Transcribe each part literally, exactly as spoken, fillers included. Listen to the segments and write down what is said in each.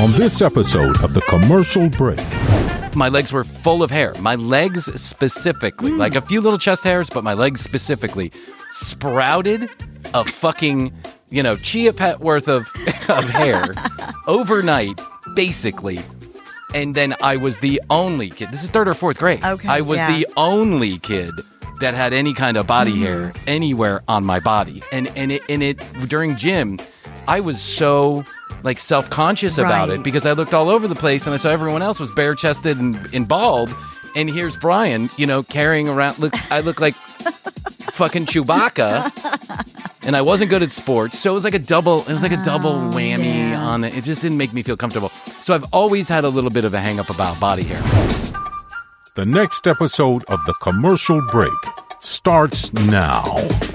on this episode of The Commercial Break. My legs were full of hair. My legs specifically, mm. like a few little chest hairs, but my legs specifically sprouted a fucking, you know, chia pet worth of, of hair overnight, basically. And then I was the only kid. This is third or fourth grade. Okay, I was yeah. the only kid that had any kind of body mm-hmm. hair anywhere on my body. And and it and it during gym, I was so like self-conscious right. about it because I looked all over the place and I saw everyone else was bare-chested and, and bald. And here's Brian, you know, carrying around. Look, I look like fucking Chewbacca. And I wasn't good at sports, so it was like a double. It was like a double oh, whammy yeah. on it. It just didn't make me feel comfortable. So I've always had a little bit of a hang-up about body hair. The next episode of The Commercial Break starts now.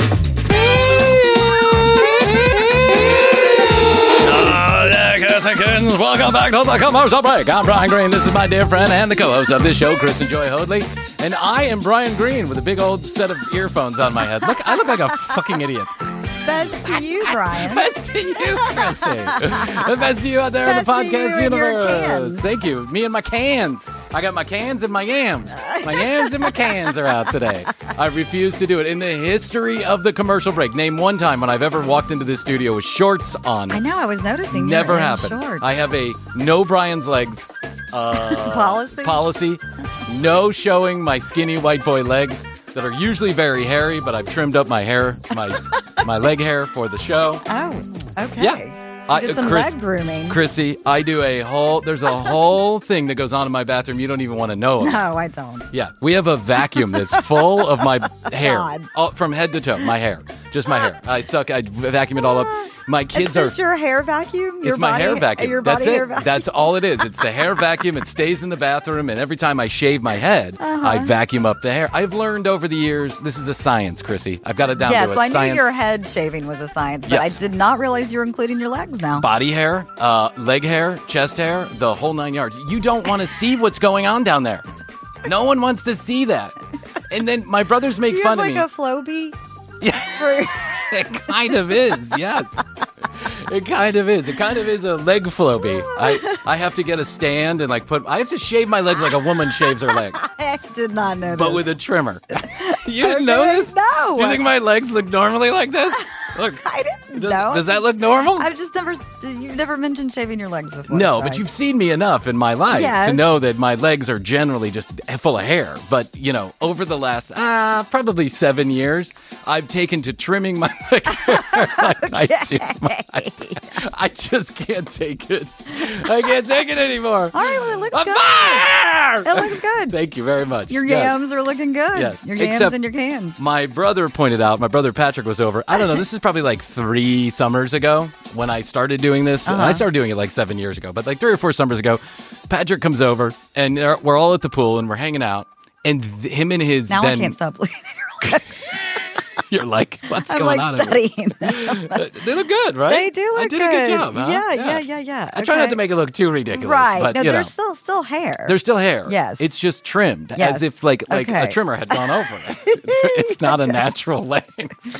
Welcome back to The Commercial Break. I'm Brian Green. This is my dear friend and the co-host of this show, Chris and Joy Hoadley. And I am Brian Green with a big old set of earphones on my head. Look, I look like a fucking idiot. Best to you, Brian. Best to you, Chrissy. Best to you out there Best in the podcast universe. universe. Thank you. Me and my cans. I got my cans and my yams. My yams and my cans are out today. I refuse to do it. In the history of The Commercial Break, name one time when I've ever walked into this studio with shorts on. I know, I was noticing. Never you were happened. in shorts. I have a no Brian's legs uh, policy. Policy. No showing my skinny white boy legs that are usually very hairy, but I've trimmed up my hair, my my leg hair for the show. Oh, okay. Yeah. I did some Chris, leg grooming. Chrissy, I do a whole, there's a whole thing that goes on in my bathroom you don't even want to know of. No, I don't. Yeah. We have a vacuum that's full of my hair. God. All, from head to toe, my hair. Just my hair. I suck, I vacuum it all up. My kids it's just are. your hair vacuum? Your it's my body, hair vacuum. Your That's body it. hair vacuum? That's all it is. It's the hair vacuum. It stays in the bathroom, and every time I shave my head, uh-huh. I vacuum up the hair. I've learned over the years, this is a science, Chrissy. I've got it down yes, to a well, I science. knew your head shaving was a science, but Yes. I did not realize you were including your legs now. Body hair, uh, leg hair, chest hair, the whole nine yards. You don't want to see what's going on down there. No one wants to see that. And then my brothers make Do you fun have of me. like a Flowbee? Yeah, it kind of is. Yes, it kind of is. It kind of is a leg Flowbee. I I have to get a stand and like put. I have to shave my legs like a woman shaves her legs, I did not know but this. with a trimmer. You didn't Okay, know this? no. Do you think my legs look normally like this? Look, I didn't does, know. does that look normal? I've just never, you've never mentioned shaving your legs before. No, so but I- you've seen me enough in my life Yes. to know that my legs are generally just full of hair. But, you know, over the last, uh, probably seven years, I've taken to trimming my leg hair like I do my- I just can't take it. I can't take it anymore. All right, well, it looks I'm good. fire! It looks good. Thank you very much. Your Yes. yams are looking good. Yes. Your yams Except and your cans. My brother pointed out, my brother Patrick was over. I don't know, this is probably like three summers ago when I started doing this. Uh-huh. I started doing it like seven years ago, but like three or four summers ago, Patrick comes over and we're all at the pool and we're hanging out. And th- him and his Now then, I can't stop looking at your legs. You're like, what's I'm going like on? studying them. They look good, right? They do look I did good. a good job, huh? Yeah, yeah, yeah, yeah. I try not Okay. to make it look too ridiculous. Right. But, no, you know, there's still still hair. there's still hair. Yes. It's just trimmed Yes. as if like like Okay. a trimmer had gone over it. It's not a natural length.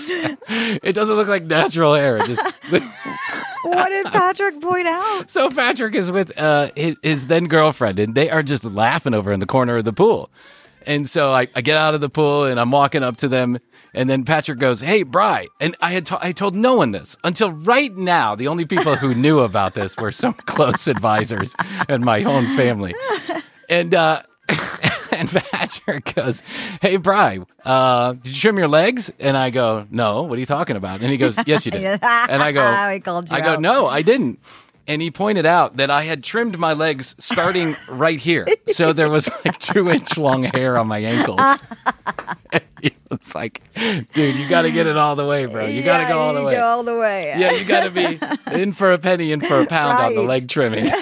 It doesn't look like natural hair. It just What did Patrick point out? So Patrick is with uh, his, his then girlfriend, and they are just laughing over in the corner of the pool. And so I, I get out of the pool, and I'm walking up to them, and then Patrick goes, "Hey, Bri," and I had to- I told no one this until right now. The only people who knew about this were some close advisors and my own family. And uh, and Patrick goes, "Hey, Bri, uh, did you trim your legs?" And I go, "No, what are you talking about?" And he goes, "Yes, you did." And I go, He called you I go, out. "No, I didn't." And he pointed out that I had trimmed my legs starting right here. So there was like two inch long hair on my ankles. And he was like, "Dude, you got to get it all the way, bro. You got to Yeah, go all the you way. Go all the way. Yeah, you got to be in for a penny, in for a pound on the Right. leg trimming." And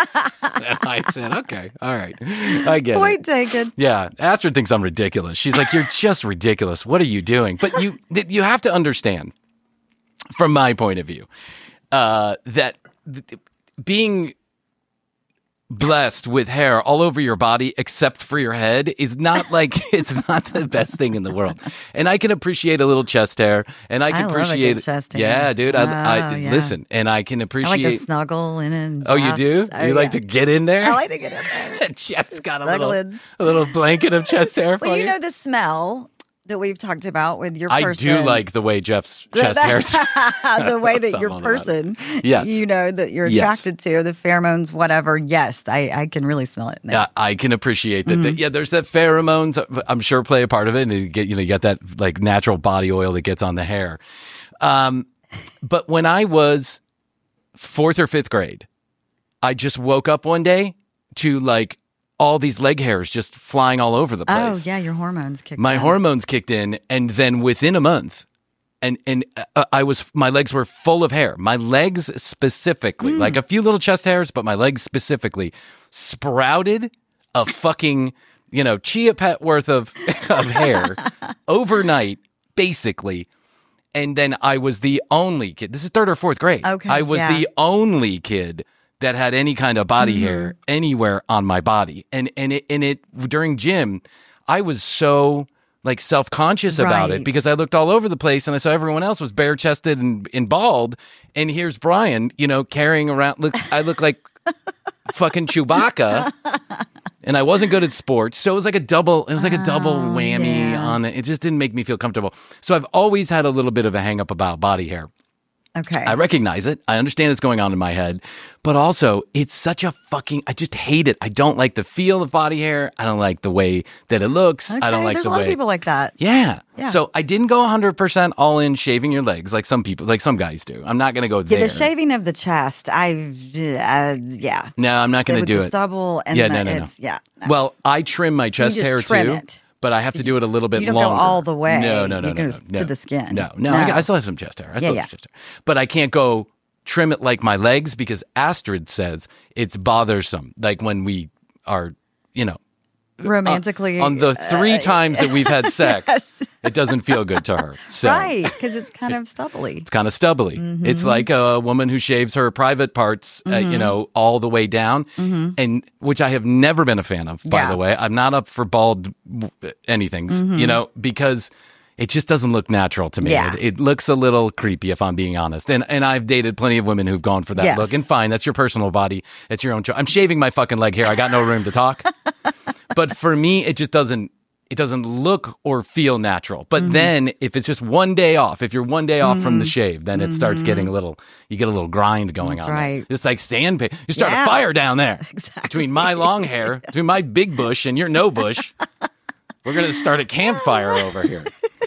I said, "Okay, all right. I get Point it." taken. Yeah, Astrid thinks I'm ridiculous. She's like, "You're just ridiculous. What are you doing?" But you you have to understand, from my point of view, uh, that th- being blessed with hair all over your body except for your head is not like it's not the best thing in the world. And I can appreciate a little chest hair, and I can I love a appreciate good chest hair. Yeah, dude. I, I Oh, yeah. listen, and I can I appreciate. like to snuggle in and oh, you do? Jeff's- Oh, you like yeah. to get in there? I like to get in there. Jeff's got a Snuggle little in. a little blanket of chest hair for Well, you know the smell that we've talked about with your I person. do like the way Jeff's chest hair. the way that your Something about person, Yes. you know, that you're Yes. attracted to, the pheromones, whatever. Yes, I, I can really smell it. In there. Yeah, I can appreciate that. Mm-hmm. that- Yeah, there's that pheromones. I'm sure play a part of it, and you get you know you got that like natural body oil that gets on the hair. Um, but when I was fourth or fifth grade, I just woke up one day to like all these leg hairs just flying all over the Oh, place. yeah, your hormones kicked My in. hormones kicked in, and then within a month, and and uh, I was my legs were full of hair. My legs specifically, like a few little chest hairs, but my legs specifically sprouted a fucking you know chia pet worth of of hair overnight, basically. And then I was the only kid. This is third or fourth grade. Okay, I was yeah. the only kid that had any kind of body Mm-hmm. hair anywhere on my body. And and it and it during gym, I was so like self-conscious about it Right. because I looked all over the place and I saw everyone else was bare-chested and, and bald. And here's Brian, you know, carrying around. Look, I look like fucking Chewbacca. And I wasn't good at sports, so it was like a double. It was like a double whammy yeah. on it. It just didn't make me feel comfortable. So I've always had a little bit of a hang up about body hair. Okay. I recognize it. I understand what's going on in my head, but also it's such a fucking. I just hate it. I don't like the feel of body hair. I don't like the way that it looks. okay. I don't like There's the a lot way. of people like that. Yeah. Yeah. So I didn't go one hundred percent all in shaving your legs like some people, like some guys do. I'm not going to go Yeah, there. the shaving of the chest, I, uh, yeah. No, I'm not going to With do the it. stubble and Yeah, the, no, no, no. it's, yeah. no. Well, I trim my chest just hair trim too, it. but I have to do it a little bit You don't longer. go all the way. No, no, no, You no, go no, to no. the skin. No, no, No. I, I still have some chest hair. I still Yeah, have yeah. chest hair, but I can't go trim it like my legs because Astrid says it's bothersome. Like when we are, you know, Romantically. on the three uh, times that we've had sex, it doesn't feel good to her. So. Right, because it's kind of stubbly. It's kind of stubbly. Mm-hmm. It's like a woman who shaves her private parts, uh, you know, all the way down, and which I have never been a fan of. By Mm-hmm. Yeah. the way, I'm not up for bald anything's, you know, because it just doesn't look natural to me. Yeah. It, it looks a little creepy, if I'm being honest. And and I've dated plenty of women who've gone for that Yes. look. And fine, that's your personal body. It's your own choice. I'm shaving my fucking leg hair. I got no room to talk. But for me, it just doesn't. It doesn't look or feel natural. But Mm-hmm. then, if it's just one day off, if you're one day off from the shave, then it starts getting a little. You get a little grind going That's on. there. right. It's like sandpaper. You start Yeah. a fire down there Exactly. between my long hair, between my big bush and your no bush. We're gonna start a campfire over here.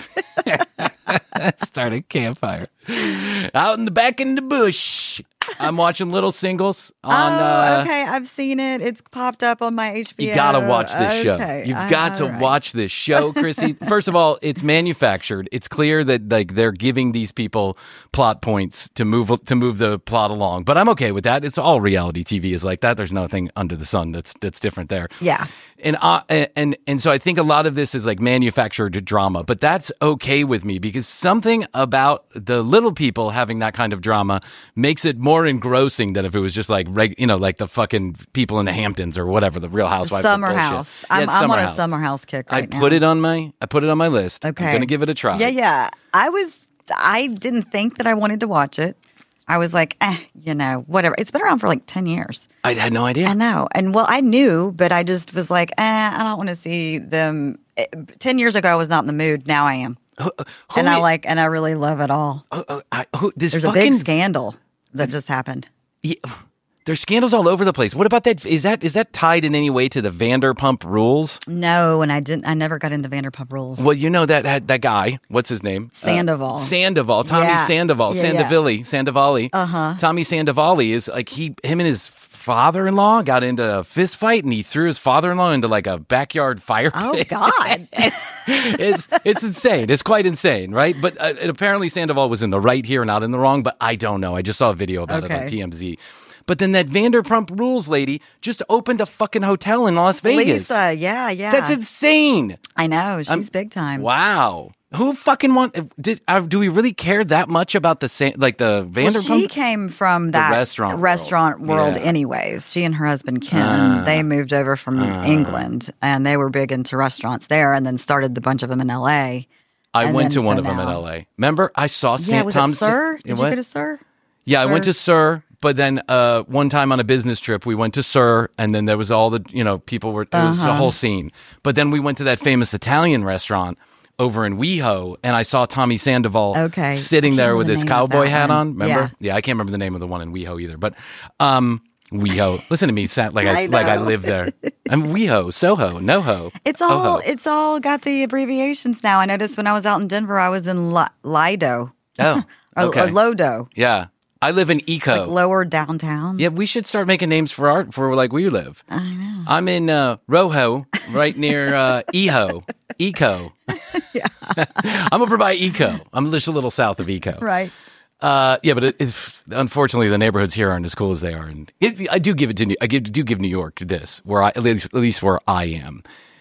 Start a campfire out in the back in the bush. I'm watching Little Singles on. oh, uh, okay. I've seen it. It's popped up on my H B O. You gotta watch this show. Okay. You've I- got to all right. watch this show, Chrissy. First of all, it's manufactured. It's clear that like they're giving these people plot points to move to move the plot along. But I'm okay with that. It's all reality T V is like that. There's nothing under the sun that's that's different there. Yeah. And uh, and and so I think a lot of this is like manufactured drama, but that's okay with me because something about the little people having that kind of drama makes it more engrossing than if it was just like reg, you know, like the fucking people in the Hamptons or whatever, the Real Housewives. of Summer bullshit. House. Yeah, I'm, it's I'm Summer on a House. Summer House kick I right now. put it on my I put it on my list. Okay. I'm gonna give it a try. Yeah, yeah. I was. I didn't think that I wanted to watch it. I was like, eh, you know, whatever. It's been around for like ten years. I had no idea. I know. And well, I knew, but I just was like, eh, I don't want to see them. Eh, ten years ago, I was not in the mood. Now I am. Who, who and I i- like, and I really love it all. uh, uh, I, who, this There's a fucking, big scandal that just happened. Yeah, there's scandals all over the place. What about that? Is that is that tied in any way to the Vanderpump Rules? No, and I didn't. I never got into Vanderpump Rules. Well, you know that that, that guy. What's his name? Sandoval. Uh, Sandoval. Tommy Yeah. Sandoval. Yeah, yeah. Sandovalli. Sandovalli. Uh huh. Tommy Sandovalli is like he, him and his father-in-law got into a fist fight, and he threw his father-in-law into like a backyard fire Oh pit. God. it's it's insane. It's quite insane, right? But uh, it, apparently Sandoval was in the right here, not in the wrong. But I don't know. I just saw a video about it on Okay. T M Z. But then that Vanderpump Rules lady just opened a fucking hotel in Las Vegas. Lisa. Yeah, yeah. That's insane. I know. She's big time. Wow. Who fucking want? Did uh, do we really care that much about the sa- like the Vanderpump? Well, she came from that restaurant restaurant world, world yeah. anyways. She and her husband Ken, Uh, they moved over from uh. England, and they were big into restaurants there, and then started the bunch of them in L A. I and went to then one so of them in now- L A. Remember, I saw Yeah, Saint was Thomas. it Sir? It Did you what? go to Sir? Yeah, I Sir? went to Sir, but then uh, one time on a business trip, we went to Sir, and then there was all the, you know, people were, it was Uh-huh. a whole scene. But then we went to that famous Italian restaurant over in WeHo, and I saw Tommy Sandoval Okay. sitting I can't there remember with the his name of cowboy that hat one. on. Remember? Yeah. I can't remember the name of the one in WeHo either. But um, WeHo, listen to me, sound like I, I like I know. live there. I'm WeHo, Soho, NoHo. It's all Oho. it's all got the abbreviations now. I noticed when I was out in Denver, I was in Li- Lido Oh, or, okay. or Lodo, Yeah, I live in Eco. like lower downtown. Yeah, we should start making names for our for like we live. I know. I'm in uh, Rojo, right near uh, Eho, Eco. Yeah. I'm over by Eco. I'm just a little south of Eco. Right. Uh, yeah, but it, it, unfortunately, the neighborhoods here aren't as cool as they are. And it, I do give it to New- I give, do give New York this, where I at least, at least where I am.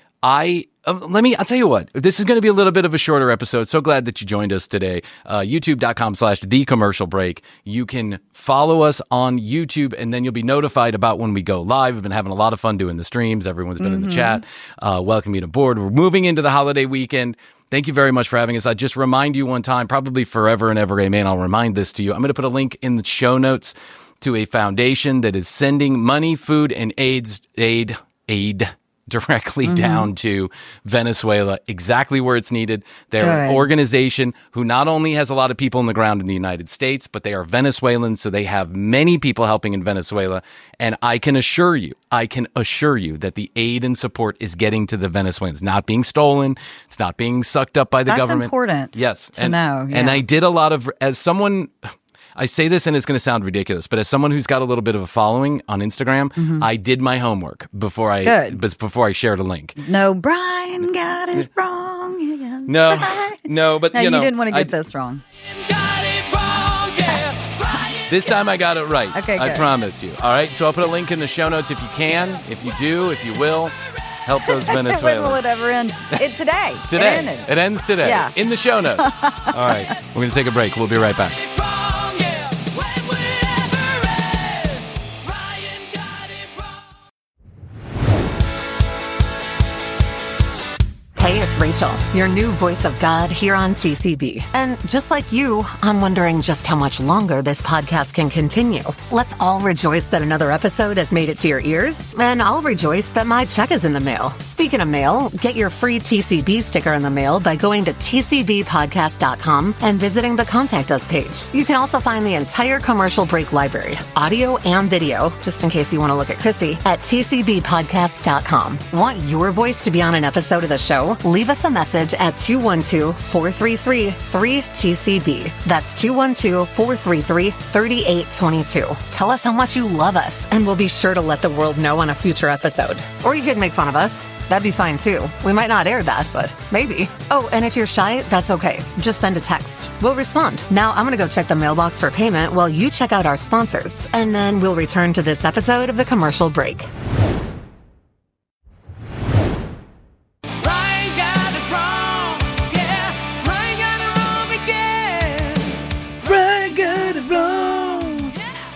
I um, let me. I'll tell you what. This is going to be a little bit of a shorter episode. So glad that you joined us today. Uh, YouTube.com slash the commercial break. You can follow us on YouTube, and then you'll be notified about when we go live. We've been having a lot of fun doing the streams. Everyone's been in the chat. Uh, welcome you to board. We're moving into the holiday weekend. Thank you very much for having us. I just remind you one time, probably forever and ever, amen. I'll remind this to you. I'm going to put a link in the show notes to a foundation that is sending money, food, and aids, aid, aid directly Mm-hmm. down to Venezuela, exactly where it's needed. They're an Good. organization who not only has a lot of people on the ground in the United States, but they are Venezuelans, so they have many people helping in Venezuela. And I can assure you, I can assure you that the aid and support is getting to the Venezuelans, not being stolen. It's not being sucked up by the That's government. important Yes. to and, know, And yeah. I did a lot of, as someone, I say this and it's going to sound ridiculous, but as someone who's got a little bit of a following on Instagram, I did my homework before I, Good. bes- before I shared a link. No, Brian got it wrong again. No, Brian. no, but No, you you, know, didn't want to I- get this wrong. This time I got it right. Okay, I good. promise you. All right, so I'll put a link in the show notes if you can, if you do, if you will, help those When will Venezuelans. it ever end? It today. Today. It ended. It ends today. Yeah. In the show notes. All right, we're going to take a break. We'll be right back. Hey, it's Rachel, your new voice of God here on T C B. And just like you, I'm wondering just how much longer this podcast can continue. Let's all rejoice that another episode has made it to your ears, and I'll rejoice that my check is in the mail. Speaking of mail, get your free T C B sticker in the mail by going to T C B podcast dot com and visiting the Contact Us page. You can also find the entire commercial break library, audio and video, just in case you want to look at Chrissy, at T C B podcast dot com. Want your voice to be on an episode of the show? Leave us a message at two one two, four three three, three T C B. That's two one two, four three three, three eight two two. Tell us how much you love us, and we'll be sure to let the world know on a future episode. Or you could make fun of us. That'd be fine too. We might not air that, but maybe. Oh, and if you're shy, that's okay. Just send a text. We'll respond. Now I'm gonna go check the mailbox for payment while you check out our sponsors, and then we'll return to this episode of the commercial break. Brian got it wrong, yeah. Brian got it wrong again. Brian got it wrong.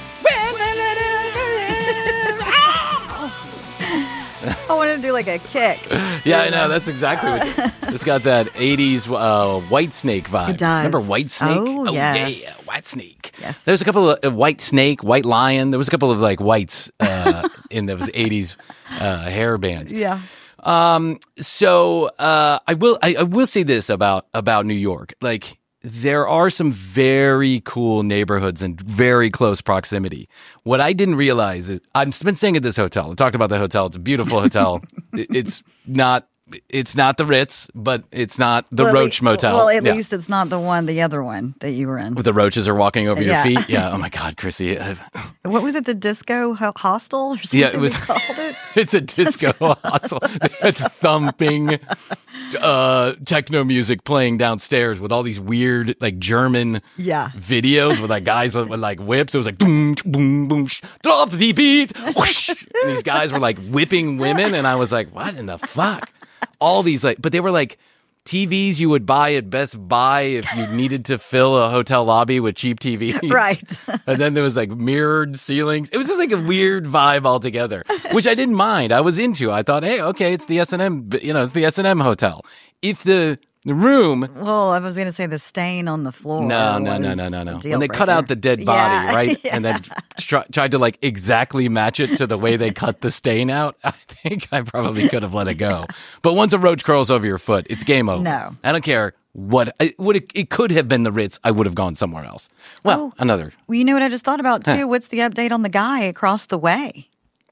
I wanted to do like a kick. Yeah, I know. That's exactly what it's got that eighties uh, White Snake vibe. It does. Remember White Snake? Oh, yeah, yes. White Snake. Yes. There's a couple of uh, White Snake, White Lion. There was a couple of like whites uh, in those eighties uh, hair bands. Yeah. Um. So uh, I will. I, I will say this about about New York. Like there are some very cool neighborhoods in very close proximity. What I didn't realize is I've been staying at this hotel. I talked about the hotel. It's a beautiful hotel. It- it's not. It's not the Ritz, but it's not the Well, at Roach lea- Motel. Well, at Yeah. least it's not the one, the other one that you were in. With the roaches are walking over Yeah. your feet. Yeah. Oh my God, Chrissy. I've- What was it? The disco ho- hostel or something? Yeah, it was- we called it. It's a disco hustle. It's thumping uh, techno music playing downstairs with all these weird, like German Yeah. videos with like guys with, with like whips. It was like boom, boom, boom, sh- drop the beat. Whoosh. And these guys were like whipping women, and I was like, what in the fuck? All these like, but they were like T Vs you would buy at Best Buy if you needed to fill a hotel lobby with cheap T Vs. Right. And then there was like mirrored ceilings. It was just like a weird vibe altogether, which I didn't mind. I was into. I thought, hey, okay, it's the S and M, you know, it's the S and M hotel. If the the room, Well, I was going to say the stain on the floor. no, no, was no, no, no, no. a deal When they cut breaker. out the dead body, Yeah, right, yeah. and then try, tried to like exactly match it to the way they cut the stain out, I think I probably could have let it go. But once a roach curls over your foot, it's game over. No. I don't care what. It would. It, it could have been the Ritz. I would have gone somewhere else. Well, Oh. another. Well, you know what I just thought about too? Huh. What's the update on the guy across the way?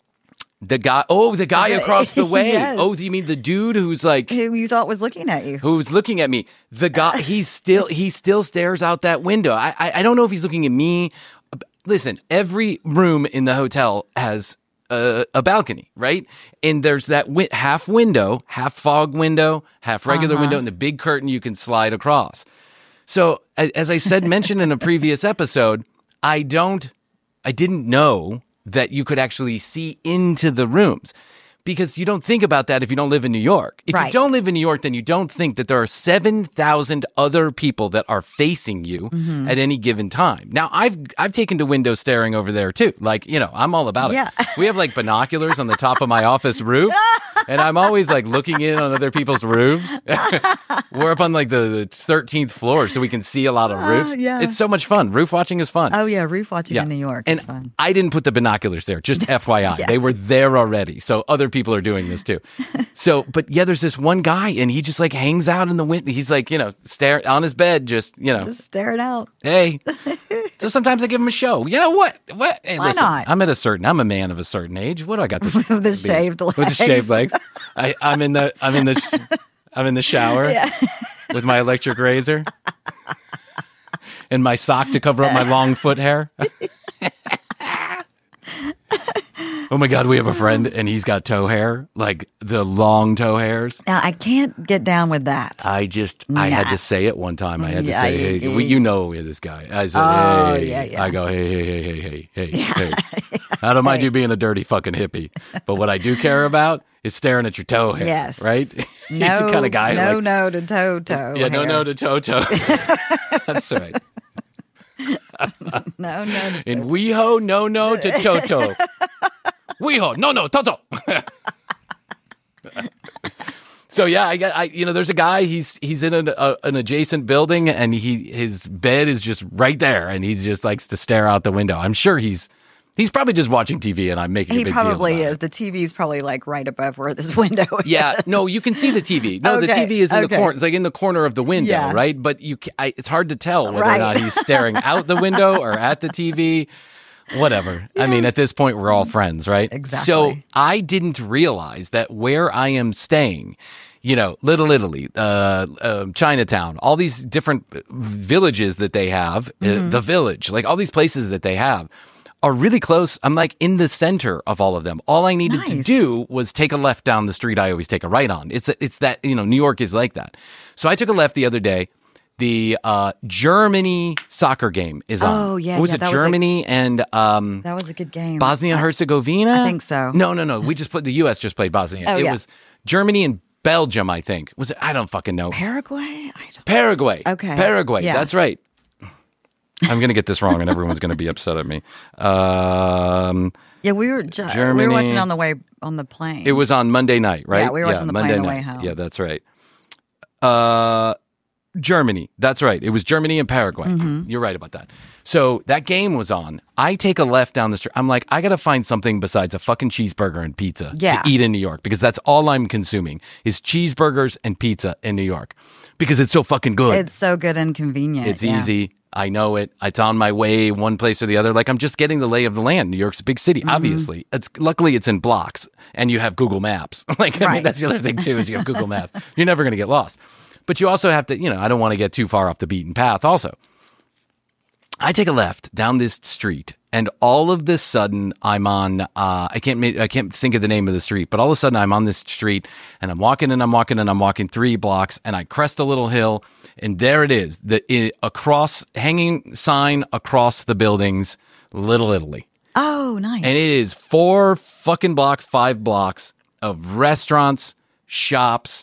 The guy. Oh, the guy across the way. Yes. Oh, do you mean the dude who's like Who you thought was looking at you? who's looking at me? The guy. He's still. He still stares out that window. I. I, I don't know if he's looking at me. Listen, every room in the hotel has a, a balcony, right? And there's that wi- half window, half fog window, half regular window, and the big curtain you can slide across. So, a- as I said, mentioned in a previous episode, I don't. I didn't know that you could actually see into the rooms because you don't think about that if you don't live in New York. If you Right. don't live in New York, then you don't think that there are seven thousand other people that are facing you Mm-hmm. at any given time. Now, I've I've taken to window staring over there too. Like, you know, I'm all about it. Yeah. We have like binoculars on the top of my office roof, and I'm always like looking in on other people's roofs. We're up on like the thirteenth floor, so we can see a lot of roofs. yeah. It's so much fun. Roof watching is fun. Oh yeah, roof watching in New York. And It's fun. I didn't put the binoculars there, just F Y I. Yeah. They were there already. So other people are doing this too. So, but yeah, there's this one guy and he just like hangs out in the window. He's like, you know, stare on his bed, just, you know, Just stare it out. hey. So sometimes I give him a show. You know what? What? Hey, Why listen, not? I'm at a certain, I'm a man of a certain age. What do I got to With the shaved With the legs. shaved legs. I, I'm in the, I'm in the, I'm in the shower with my electric razor and my sock to cover up my long foot hair. Oh my God, we have a friend and he's got toe hair, like the long toe hairs. Now I can't get down with that. I just, I had Nah. to say it one time. I had to Yeah, say, you- hey, we, you know this guy. I said, Oh, hey, yeah, yeah. I go, hey, hey, hey, hey, hey, hey, hey. I don't mind you being a dirty fucking hippie, but what I do care about is staring at your toe hair. Yes. Right? No, He's the kind of guy who no, like, no to toe toe. yeah, no, hair. no to toe toe. That's right. no, no. To And weho, no, no to toto. Weho, no, no, toto. So yeah, I got, I, you know, there's a guy. He's he's in an, a, an adjacent building, and he his bed is just right there, and he just likes to stare out the window. I'm sure he's he's probably just watching T V, and I'm making He a big deal probably about is. it. The T V's probably like right above where this window is. Yeah, no, you can see the T V. No, the Okay, T V is in the okay. corner. It's like in the corner of the window, Yeah. right? But you, ca- I, it's hard to tell whether Right. or not he's staring out the window or at the T V. Whatever. I mean, at this point, we're all friends, right? Exactly. So I didn't realize that where I am staying, you know, Little Italy, uh, uh, Chinatown, all these different villages that they have, Mm-hmm. uh, the village, like all these places that they have, are really close. I'm like in the center of all of them. All I needed to Nice. do was take a left down the street I always take a right on. It's it's that, you know, New York is like that. So I took a left the other day. The uh, Germany soccer game is on. Oh, yeah, What was yeah, it? that was a- Germany and um, That was a good game. Bosnia and Herzegovina? I think so. No, no, no. We just put the U S just played Bosnia. Oh, it yeah. was Germany and Belgium, I think. Was it? I don't fucking know. Paraguay? I don't Paraguay. Okay. Paraguay. Yeah. That's right. I'm going to get this wrong and everyone's going to be upset at me. Um, Yeah, we were ju- we Germany. were watching on the way on the plane. it was on Monday night, right? Yeah, we were watching the plane Monday on the way night. home. Yeah, that's right. Uh, Germany. That's right. It was Germany and Paraguay. Mm-hmm. You're right about that. So that game was on. I take a left down the street. I'm like, I got to find something besides a fucking cheeseburger and pizza Yeah. to eat in New York because that's all I'm consuming is cheeseburgers and pizza in New York because it's so fucking good. It's so good and convenient. It's yeah. easy. I know it. It's on my way one place or the other. Like I'm just getting the lay of the land. New York's a big city, Mm-hmm. obviously. It's luckily it's in blocks and you have Google Maps. Like I mean Right. that's the other thing too is you have Google Maps. You're never going to get lost. But you also have to, you know, I don't want to get too far off the beaten path also. I take a left down this street and all of this sudden I'm on uh I can't ma- I can't think of the name of the street, but all of a sudden I'm on this street and I'm walking and I'm walking and I'm walking three blocks and I crest a little hill and there it is, the i across hanging sign across the buildings, Little Italy. Oh, nice. And it is four fucking blocks, five blocks of restaurants, shops,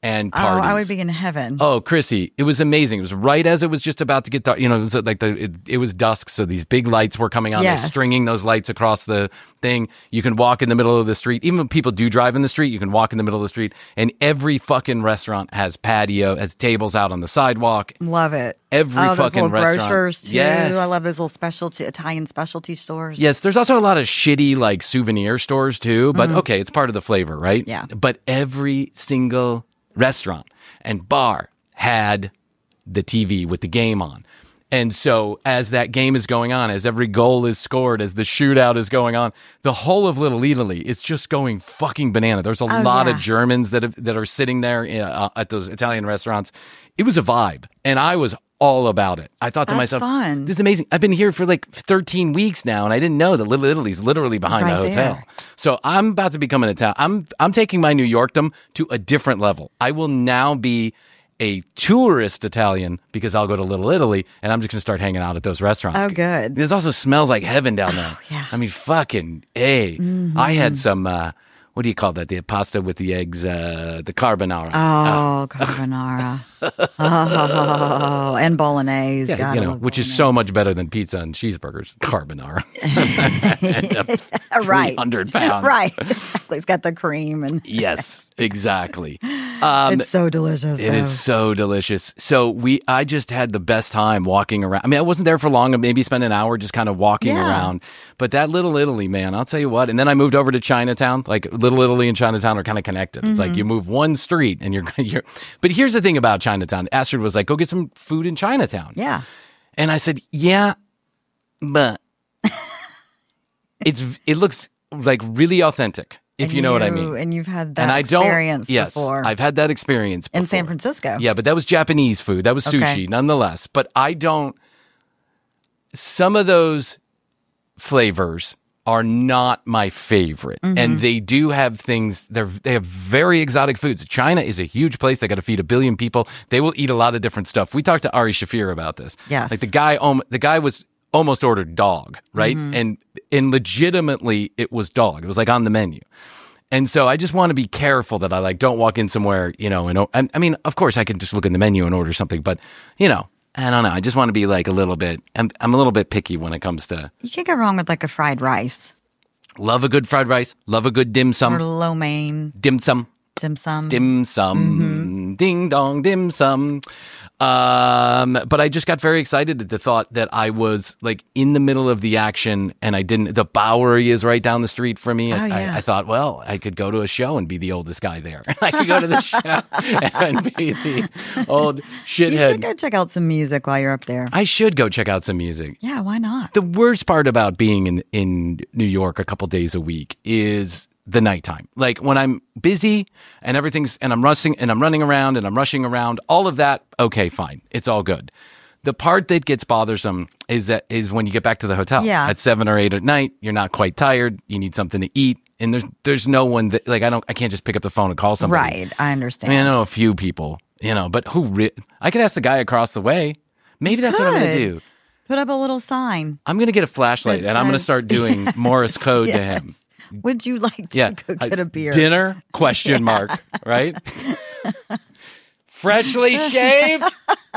and Oh, parties. I would be in heaven. Oh, Chrissy, it was amazing. It was right as it was just about to get dark. You know, it was like the it, it was dusk, so these big lights were coming on. Yes. They're stringing those lights across the thing. You can walk in the middle of the street. Even when people do drive in the street, you can walk in the middle of the street. And every fucking restaurant has patio, has tables out on the sidewalk. Love it. Every oh, those fucking little restaurant. grocers too. Yes. I love those little specialty Italian specialty stores. Yes, there's also a lot of shitty like souvenir stores too, but okay, it's part of the flavor, right? Yeah. But every single restaurant and bar had the T V with the game on. And so as that game is going on, as every goal is scored, as the shootout is going on, the whole of Little Italy is just going fucking banana. There's a Oh, lot yeah. of Germans that have, that are sitting there uh, at those Italian restaurants. It was a vibe, and I was all about it. I thought to That's myself, fun. this is amazing. I've been here for like thirteen weeks now, and I didn't know that Little Italy's literally behind Right the hotel. there. So I'm about to become an Italian. I'm I'm taking my New Yorkdom to a different level. I will now be a tourist Italian because I'll go to Little Italy and I'm just going to start hanging out at those restaurants. Oh, good. This also smells like heaven down there. Oh, yeah. I mean, fucking A. I had some, uh, what do you call that? The pasta with the eggs, uh, the carbonara. Oh, carbonara. Oh, and bolognese. Yeah, God, you I know, love which is bolognese. so much better than pizza and cheeseburgers. Carbonara. right. three hundred pounds. Right. Exactly. It's got the cream and Yes, exactly. Um, it's so delicious. It though. is so delicious. So we, I just had the best time walking around. I mean, I wasn't there for long. I maybe spent an hour just kind of walking Yeah. around. But that Little Italy, man, I'll tell you what. And then I moved over to Chinatown. Like Little Italy and Chinatown are kind of connected. It's Mm-hmm. like you move one street and you're, you're. But here's the thing about Chinatown. Astrid was like, "Go get some food in Chinatown." Yeah. And I said, "Yeah, but it's it looks like really authentic." If And you know what I mean. And you've had that And I don't. experience Yes, before I've had that experience in before. San Francisco. Yeah, but that was Japanese food. That was sushi, Okay. nonetheless. But I don't. Some of those flavors are not my favorite, Mm-hmm. and they do have things. They're they have very exotic foods. China is a huge place. They got to feed a billion people. They will eat a lot of different stuff. We talked to Ari Shafir about this. Yes. like the guy. Um, the guy was almost ordered dog, right? Mm-hmm. And and legitimately, it was dog. It was like on the menu. And so I just want to be careful that I like don't walk in somewhere, you know, and I, I mean, of course I can just look in the menu and order something, but you know, I don't know. I just want to be like a little bit, I'm, I'm a little bit picky when it comes to You can't go wrong with like a fried rice love a good fried rice, love a good dim or sum, lo mein, dim sum, dim sum. dim sum, ding dong, dim sum. Um, but I just got very excited at the thought that I was like in the middle of the action and I didn't, the Bowery is right down the street from me. I, Oh, yeah. I, I thought, well, I could go to a show and be the oldest guy there. I could go to the show and be the old You shithead. should go check out some music while you're up there. I should go check out some music. Yeah, why not? The worst part about being in, in New York a couple days a week is the nighttime. Like when I'm busy and everything's, and I'm rushing and I'm running around and I'm rushing around, all of that, okay, fine. It's all good. The part that gets bothersome is that is when you get back to the hotel Yeah. at seven or eight at night, you're not quite tired. You need something to eat. And there's, there's no one that like, I don't, I can't just pick up the phone and call somebody. Right, I I understand. mean, I know a few people, you know, but who, re- I could ask the guy across the way. Maybe that's what I'm going to Could. do. Put up a little sign. I'm going to get a flashlight That and I'm going to says- start doing Morse code to Yes. him. Would you like to Yeah. go get a beer? Dinner? Question mark, right? Freshly shaved?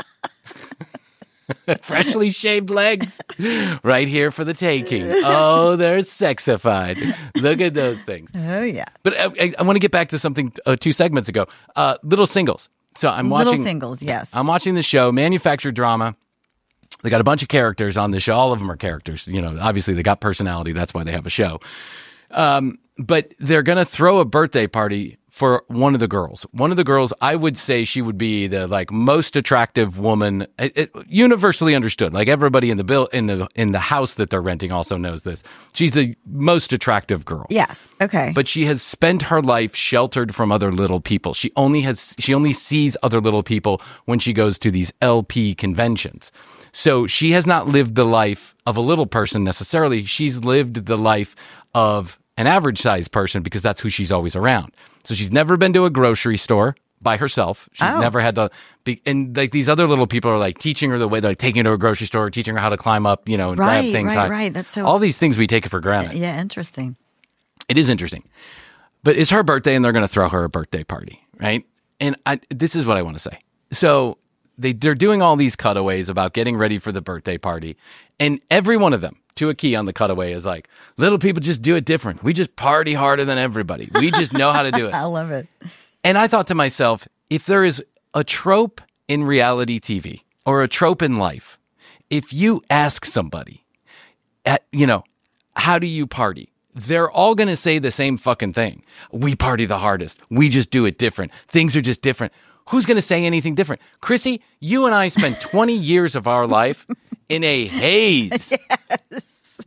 Freshly shaved legs right here for the taking. Oh, they're sexified. Look at those things. Oh yeah. But I, I, I want to get back to something uh, two segments ago. Uh, Little Singles. So I'm watching. Little singles, yes. I'm watching the show, manufactured drama. They got a bunch of characters on the show. All of them are characters. You know, obviously they got personality. That's why they have a show. Um, but they're going to throw a birthday party for one of the girls. One of the girls, I would say she would be the like most attractive woman, it, it, universally understood. Like everybody in the bill in the in the house that they're renting also knows this. She's the most attractive girl. Yes. Okay. But she has spent her life sheltered from other little people. She only has she only sees other little people when she goes to these L P conventions. So she has not lived the life of a little person necessarily. She's lived the life of an average sized person because that's who she's always around. So she's never been to a grocery store by herself. She's Oh. never had to be, and like these other little people are like teaching her the way, they're like taking her to a grocery store, teaching her how to climb up, you know, and grab Right, things right, high. right. That's so- all these things we take it for granted. yeah, interesting. It is interesting. But it's her birthday and they're going to throw her a birthday party, right? And I, this is what I want to say. So they, they're doing all these cutaways about getting ready for the birthday party. And every one of them, to a key on the cutaway, is like, little people just do it different. We just party harder than everybody. We just know how to do it. I love it. And I thought to myself, if there is a trope in reality T V or a trope in life, if you ask somebody, at, you know, how do you party? They're all going to say the same fucking thing. We party the hardest. We just do it different. Things are just different. Who's going to say anything different? Chrissy, you and I spent twenty years of our life in a haze. Yes.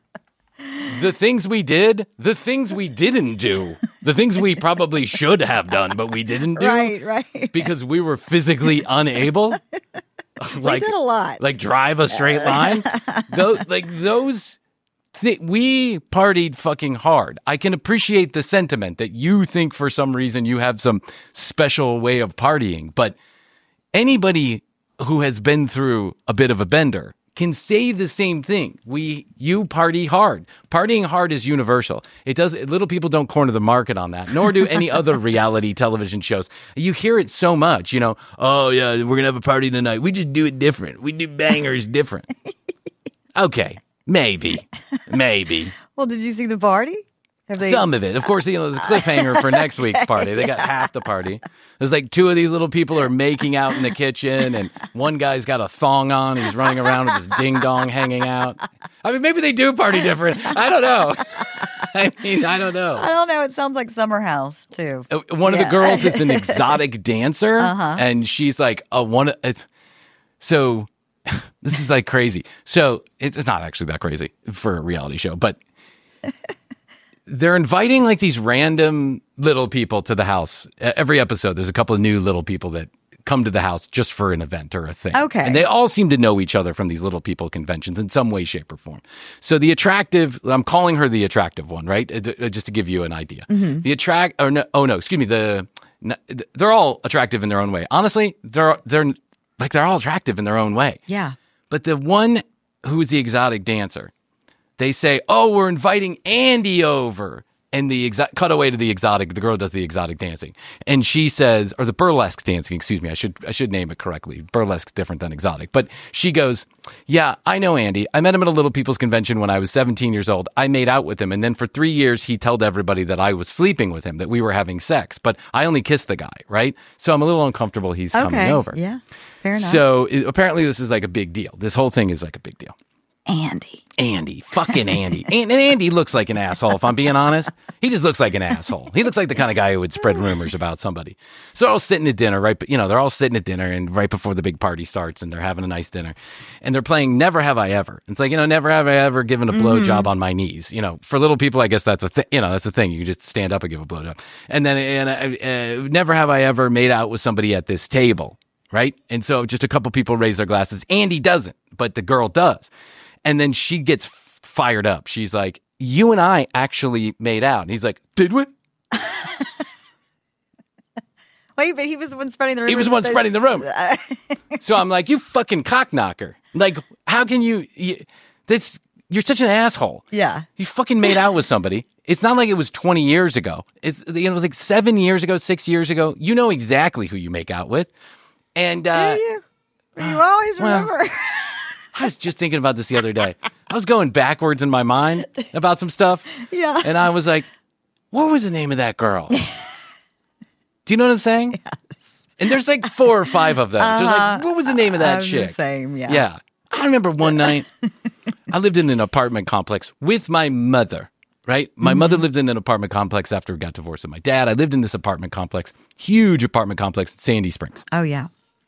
The things we did, the things we didn't do, the things we probably should have done, but we didn't do. Right, right. Because we were physically unable. Like, we did a lot. Like drive a straight line. those, like those, th- we partied fucking hard. I can appreciate the sentiment that you think for some reason you have some special way of partying, but anybody who has been through a bit of a bender can say the same thing. We, you party hard. Partying hard is universal. It does. Little people don't corner the market on that, nor do any other reality television shows. You hear it so much, you know, oh yeah, we're going to have a party tonight. We just do it different. We do bangers different. Okay. Maybe, maybe. Well, did you see the party? Have they- Some of it. Of course, you know, there's a cliffhanger for next week's party. They got half the party. There's like two of these little people are making out in the kitchen, and one guy's got a thong on. He's running around with his ding-dong hanging out. I mean, maybe they do party different. I don't know. I mean, I don't know. I don't know. It sounds like Summer House, too. Uh, One of Yeah. the girls is an exotic dancer, Uh-huh. and she's like a one. Uh, so this is like crazy. So it's, it's not actually that crazy for a reality show, but they're inviting like these random little people to the house. Uh, Every episode, there's a couple of new little people that come to the house just for an event or a thing. Okay. And they all seem to know each other from these little people conventions in some way, shape, or form. So the attractive, I'm calling her the attractive one, right? Uh, Just to give you an idea. Mm-hmm. The attract, or no, oh no, excuse me. The no, they're all attractive in their own way. Honestly, they're they're like they're all attractive in their own way. Yeah. But the one who's the exotic dancer, they say, oh, we're inviting Andy over. And the exa- cut away to the exotic, the girl does the exotic dancing. And she says, or the burlesque dancing, excuse me, I should I should name it correctly. Burlesque different than exotic. But she goes, yeah, I know Andy. I met him at a Little People's Convention when I was seventeen years old. I made out with him. And then for three years, he told everybody that I was sleeping with him, that we were having sex. But I only kissed the guy, right? So I'm a little uncomfortable he's Okay. coming over. Yeah. Fair enough. So it, apparently this is like a big deal. This whole thing is like a big deal. Andy. Andy, fucking Andy. And, and Andy looks like an asshole, if I'm being honest. He just looks like an asshole. He looks like the kind of guy who would spread rumors about somebody. So they're all sitting at dinner, right? You know, they're all sitting at dinner and right before the big party starts, and they're having a nice dinner. And they're playing Never Have I Ever. It's like, you know, never have I ever given a blowjob on my knees. You know, for little people, I guess that's a thing. You know, that's a thing. You can just stand up and give a blowjob. And then, and, uh, uh, never have I ever made out with somebody at this table, right? And so just a couple people raise their glasses. Andy doesn't, but the girl does. And then she gets f- fired up. She's like, you and I actually made out. And he's like, did we? Wait, but he was the one spreading the rumor. He was the one spreading the rumor. So I'm like, you fucking cockknocker. Like, how can you, you that's, you're such an asshole. Yeah. You fucking made out with somebody. It's not like it was twenty years ago. It's, you know, it was like seven years ago, six years ago. You know exactly who you make out with. And, uh, Do you? You always well, remember. I was just thinking about this the other day. I was going backwards in my mind about some stuff. Yeah. And I was like, what was the name of that girl? Do you know what I'm saying? Yes. And there's like four or five of them. So it's like, what was the name of that I'm chick? the same, yeah. Yeah. I remember one night, I lived in an apartment complex with my mother, right? My Mm-hmm. mother lived in an apartment complex after we got divorced with my dad. I lived in this apartment complex, huge apartment complex in Sandy Springs. Oh, yeah.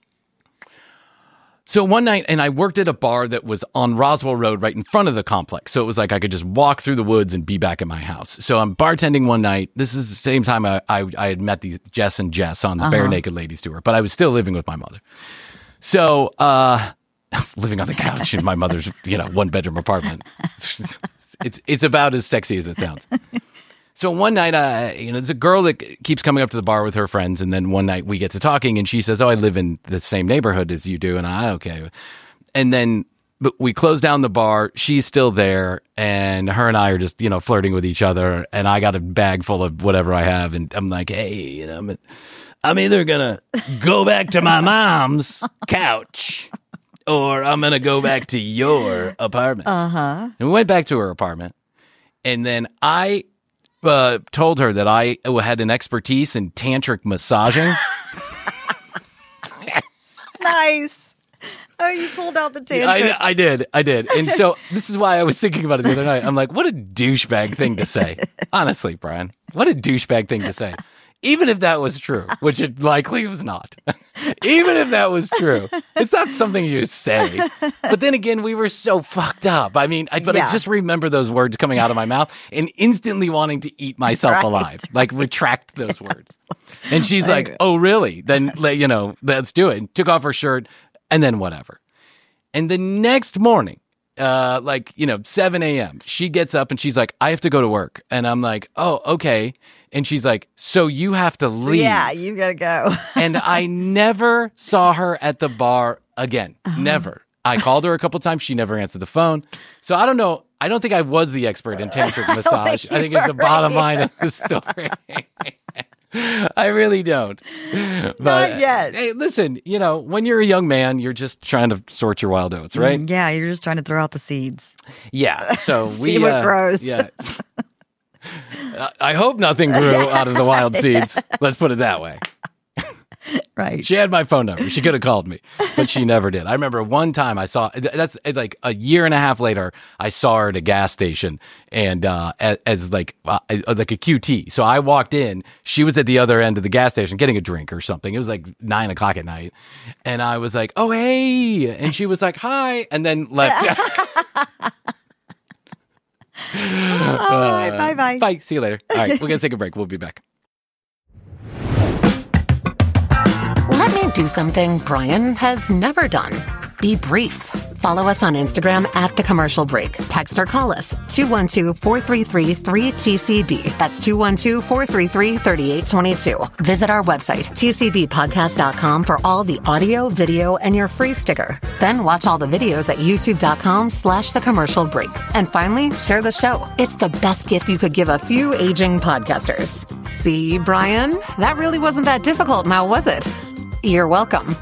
So one night, and I worked at a bar that was on Roswell Road right in front of the complex. So it was like I could just walk through the woods and be back at my house. So I'm bartending one night. This is the same time I, I, I had met these Jess and Jess on the Bare Naked Ladies tour, but I was still living with my mother. So, uh, living on the couch in my mother's, you know, one bedroom apartment. It's, it's about as sexy as it sounds. So one night, uh, you know, there's a girl that keeps coming up to the bar with her friends, and then one night we get to talking, and she says, "Oh, I live in the same neighborhood as you do," and I, okay. And then but we close down the bar. She's still there, and her and I are just, you know, flirting with each other. And I got a bag full of whatever I have, and I'm like, "Hey, you know, I'm, I'm either going to go back to my mom's couch or I'm going to go back to your apartment. Uh-huh. And we went back to her apartment. And then I uh, told her that I had an expertise in tantric massaging. Nice. Oh, you pulled out the tantrum. I, I did. I did. And so this is why I was thinking about it the other night. I'm like, what a douchebag thing to say. Honestly, Brian, what a douchebag thing to say. Even if that was true, which it likely was not. Even if that was true, it's not something you say. But then again, we were so fucked up. I mean, I, but Yeah. I just remember those words coming out of my mouth and instantly wanting to eat myself Right, alive, like retract those words. And she's Right. like, "Oh, really? Then let- you know, let's do it." And took off her shirt, and then whatever. And the next morning, uh, like, you know, seven a.m., she gets up and she's like, "I have to go to work." And I'm like, "Oh, okay." And she's like, "So you have to leave." Yeah, you gotta go. And I never saw her at the bar again. Uh-huh. Never. I called her a couple times. She never answered the phone. So I don't know. I don't think I was the expert in tantric massage. think I think you it's the were bottom line of the story. I really don't. But, yet. Hey, listen, you know, when you're a young man, you're just trying to sort your wild oats, right? Yeah, you're just trying to throw out the seeds. Yeah. So we See what uh, grows. Yeah. I- I hope nothing grew out of the wild seeds. Let's put it that way. Right. She had my phone number. She could have called me, but she never did. I remember one time I saw, that's like a year and a half later, I saw her at a gas station and, uh, as, as like, uh, like a Q T. So I walked in, she was at the other end of the gas station getting a drink or something. It was like nine o'clock at night. And I was like, "Oh, hey." And she was like, "Hi." And then left. All right, bye bye. Bye. See you later. All right. We're going to take a break. We'll be back. Let me do something Brian has never done. Be brief. Follow us on Instagram at The Commercial Break. Text or call us two one two, four three three, three T C B. That's two one two, four three three, three eight two two. Visit our website, T C B podcast dot com, for all the audio, video, and your free sticker. Then watch all the videos at youtube.com slash The Commercial Break. And finally, share the show. It's the best gift you could give a few aging podcasters. See, Brian? That really wasn't that difficult now, was it? You're welcome.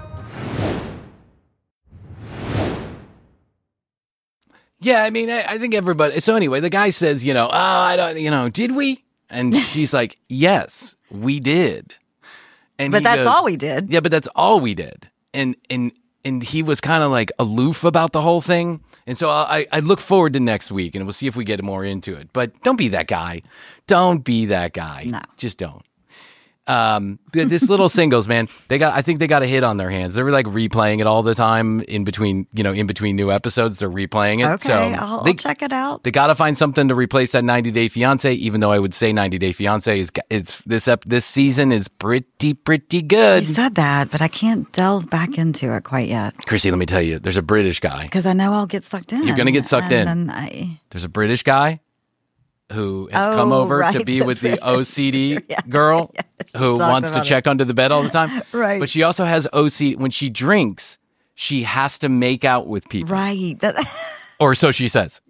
Yeah, I mean, I, I think everybody. So anyway, the guy says, you know, "Oh, I don't, you know, did we?" And she's like, "Yes, we did." And But he that's goes, all we did. Yeah, but that's all we did. And and and he was kind of like aloof about the whole thing. And so I I look forward to next week, and we'll see if we get more into it. But don't be that guy. Don't be that guy. No. Just don't. Um, th- this little singles, man, they got, I think they got a hit on their hands. They were like replaying it all the time in between, you know, in between new episodes, they're replaying it. Okay, so I'll, they, I'll check it out. They got to find something to replace that ninety Day Fiance, even though I would say ninety Day Fiance is, it's this up, this season is pretty, pretty good. You said that, but I can't delve back into it quite yet Chrissy, let me tell you, there's a British guy. because I know I'll get sucked in. You're gonna get sucked and in. Then I, There's a British guy who has Oh, come over to right, be the with the British. O C D Yeah, girl yes, we who talked wants to about check under the bed all the time. Right. But she also has O C D. When she drinks, she has to make out with people. right. That, Or so she says.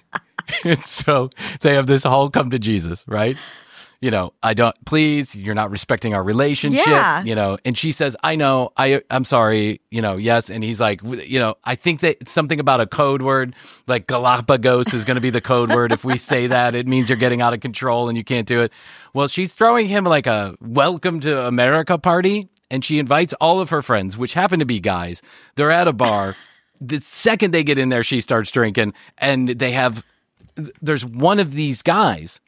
And so they have this whole come to Jesus, right? You know, I don't, please, you're not respecting our relationship, Yeah. you know, and she says, I know, I, I'm sorry, you know, yes. And he's like, w- you know, I think that it's something about a code word, like Galapagos is going to be the code word. If we say that, it means you're getting out of control and you can't do it. Well, she's throwing him like a welcome to America party. And she invites all of her friends, which happen to be guys. They're at a bar. The second they get in there, she starts drinking, and they have, there's one of these guys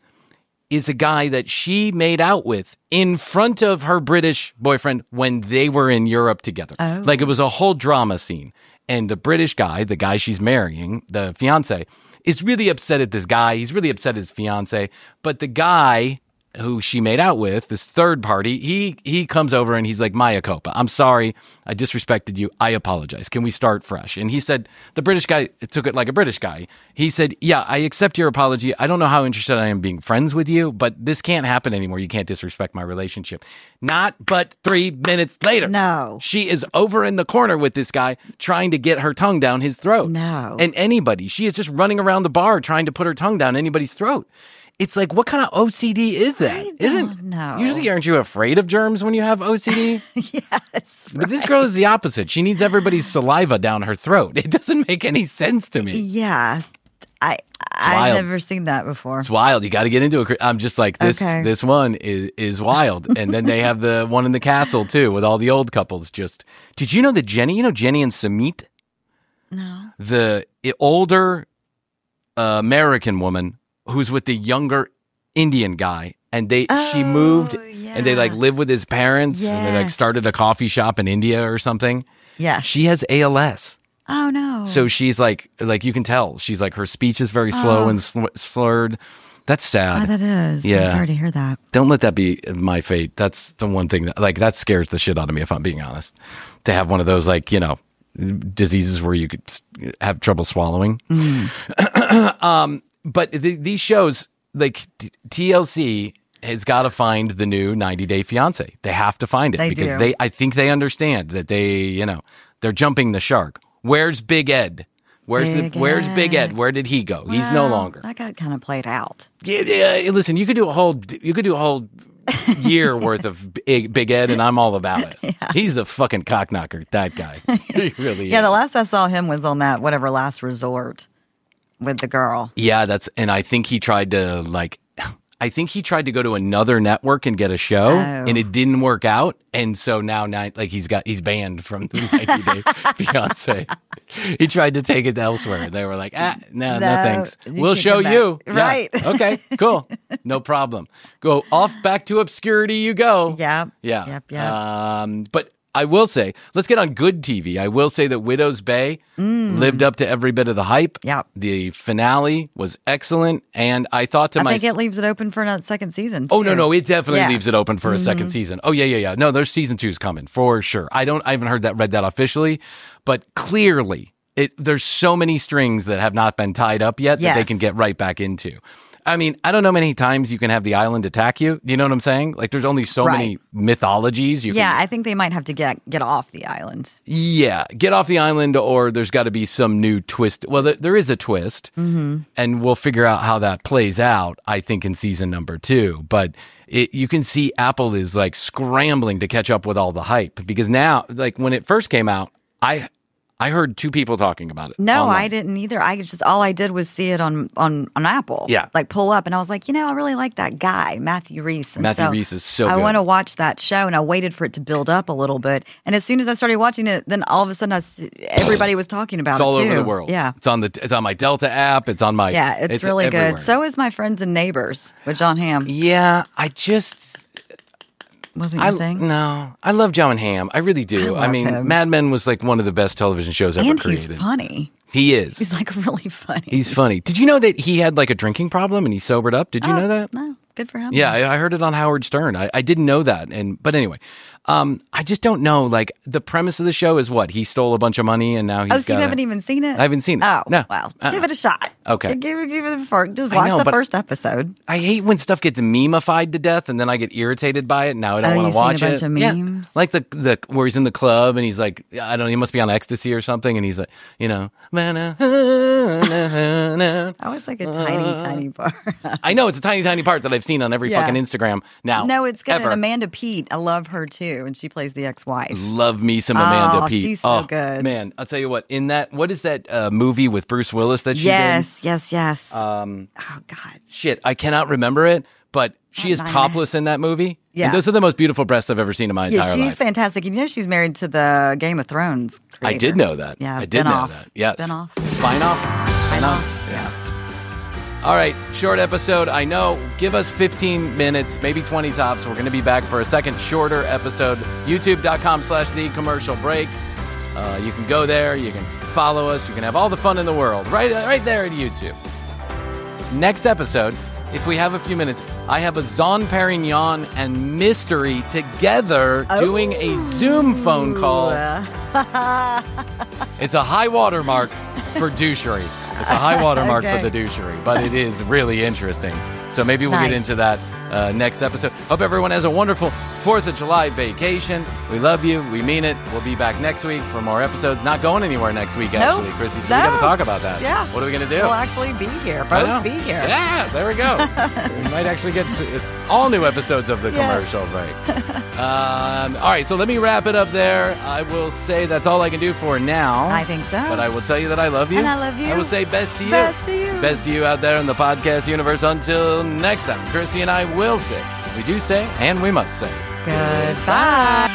is a guy that she made out with in front of her British boyfriend when they were in Europe together. Oh. Like it was a whole drama scene. And the British guy, the guy she's marrying, the fiance, is really upset at this guy. He's really upset at his fiance. But the guy who she made out with, this third party, he he comes over and he's like, Maya Copa, I'm sorry. I disrespected you. I apologize. Can we start fresh? And he said, the British guy took it like a British guy. He said, yeah, I accept your apology. I don't know how interested I am in being friends with you, but this can't happen anymore. You can't disrespect my relationship. Not but three minutes later. No. She is over in the corner with this guy trying to get her tongue down his throat. No. And anybody, she is just running around the bar trying to put her tongue down anybody's throat. it's like, what kind of O C D is that? I don't Isn't know. Usually, aren't you afraid of germs when you have O C D? Yes. But this girl is the opposite. She needs everybody's saliva down her throat. It doesn't make any sense to me. Yeah. I wild. I've never seen that before. It's wild. You got to get into it. I'm just like, this Okay. This one is, is wild. And then they have the one in the castle, too, with all the old couples. Just, did you know that Jenny, you know Jenny and Samit? No. The i- older uh, American woman who's with the younger Indian guy. And they she moved and they like yeah. live with his parents. And they like Yes. started a coffee shop in India or something. Yes. She has A L S. Oh no. So she's like, like you can tell, she's like, her speech is very slow and sl- slurred. That's sad. Oh, that is. Yeah. I'm sorry to hear that. Don't let that be my fate. That's the one thing that, like, that scares the shit out of me, if I'm being honest. To have one of those, like, you know, diseases where you could s- have trouble swallowing. um, but th- these shows, like t- T L C has got to find the new ninety Day Fiance. They have to find it They because do. they, I think they understand that they, you know, they're jumping the shark. Where's Big Ed? Where's Big the Where's Big Ed? Ed. Where did he go? He's no Well, longer. That got kind of played out. Yeah, yeah, listen, you could do a whole you could do a whole year worth of Big, Big Ed, and I'm all about it. He's a fucking cockknocker, that guy. He really Yeah, is. the last I saw him was on that whatever Last Resort with the girl. Yeah, that's and I think he tried to like I think he tried to go to another network and get a show, Oh. and it didn't work out, and so now, now like he's got he's banned from the ninety Day Fiance. He tried to take it elsewhere. They were like, ah, no, no, No, thanks. you We'll can't show come back. you. Yeah. Right. Okay. Cool. No problem. Go off back to obscurity. You go. Yep. Yeah. Yep, yep. Um, but I will say, let's get on good T V. I will say that Widow's Bay lived up to every bit of the hype. Mm. Yep. The finale was excellent, and I thought to I myself, think it leaves it open for another second season. oh no, too. no, it definitely Yeah. leaves it open for a second Mm-hmm. season. Oh yeah, yeah, yeah. No, there's season two's coming for sure. I don't, I haven't heard that, read that officially, but clearly, it there's so many strings that have not been tied up yet that they Yes. can get right back into. I mean, I don't know many times you can have the island attack you. Do you know what I'm saying? Like, there's only so many Right. mythologies. You Yeah, can, I think they might have to get get off the island. yeah, get off the island, or there's got to be some new twist. Well, th- there is a twist, Mm-hmm. and we'll figure out how that plays out, I think, in season number two. But it, you can see Apple is like scrambling to catch up with all the hype because now, like when it first came out, I I heard two people talking about it. No, online. I didn't either. I just all I did was see it on on on Apple. Yeah. like pull up, and I was like, you know, I really like that guy, Matthew Reese. And Matthew so Reese is so I good. want to watch that show, and I waited for it to build up a little bit. And as soon as I started watching it, then all of a sudden, I s everybody was talking about It's all it too. over the world. Yeah, it's on the it's on my Delta app. It's on my yeah, it's, really everywhere. good. So is My Friends and Neighbors with John Hamm. yeah, I just. Wasn't I, your thing? no, I love John Hamm. I really do. I I, love mean, him. Mad Men was like one of the best television shows ever And created. he's funny. He is. He's like really funny. He's funny. Did you know that he had like a drinking problem and he sobered up? Did you Oh, know that? No, good for him. Yeah, I, I heard it on Howard Stern. I, I didn't know that. And but anyway, um, I just don't know. Like the premise of the show is what he stole a bunch of money and now he's. Oh, so you gotta- haven't even seen it? I haven't seen it. Oh, No. well, Uh-uh. give it a shot. Okay. Give, give it a first. Just I watch know, the but- first episode. I hate when stuff gets memeified to death and then I get irritated by it. And now I don't Oh, want you've to seen a watch bunch it. of Yeah. memes? Like the the where he's in the club and he's like, I don't know, he must be on ecstasy or something, and he's like, you know, That was like a tiny, Uh, tiny part. I know it's a tiny, tiny part that I've seen on every Yeah. fucking Instagram now. No, it's good. Ever. And Amanda Peet, I love her too, and she plays the ex-wife. Love me some Amanda Oh, Peet. she's so good. Man, I'll tell you what. In that, what is that uh, movie with Bruce Willis that she Yes, yes, yes. did? Um, oh God, shit, I cannot remember it, but she Not is mine. topless in that movie. Yeah. And those are the most beautiful breasts I've ever seen in my yeah, entire she's life. fantastic. And you know she's married to the Game of Thrones creator. I did know that. Yeah, I did know Benioff. that. Yes. Benioff. Binoff? Benioff. Yeah. All right, short episode. I know. Give us fifteen minutes, maybe twenty tops. We're going to be back for a second shorter episode. YouTube.com slash the commercial break. Uh, you can go there. You can follow us. You can have all the fun in the world right, right there at YouTube. Next episode, if we have a few minutes, I have a Zon Perignon and Mystery together doing a Zoom phone call. It's a high watermark for douchery. It's a high watermark Okay. for the douchery, but it is really interesting. So maybe we'll get Nice. into that uh, next episode. Hope everyone has a wonderful fourth of July vacation. We love you. We mean it. We'll be back next week for more episodes. Not going anywhere next week, actually, Nope. Chrissy. So No. we got to talk about that. Yeah. What are we going to do? We'll actually be here. I know. Both be here. Yeah, there we go. We might actually get s- all new episodes of the Yes. commercial break. um, all right, so let me wrap it up there. I will say that's all I can do for now. I think so. But I will tell you that I love you. And I love you. I will say best to you. Best to you. Best to you out there in the podcast universe. Until next time, Chrissy and I will say, we do say, and we must say. Goodbye.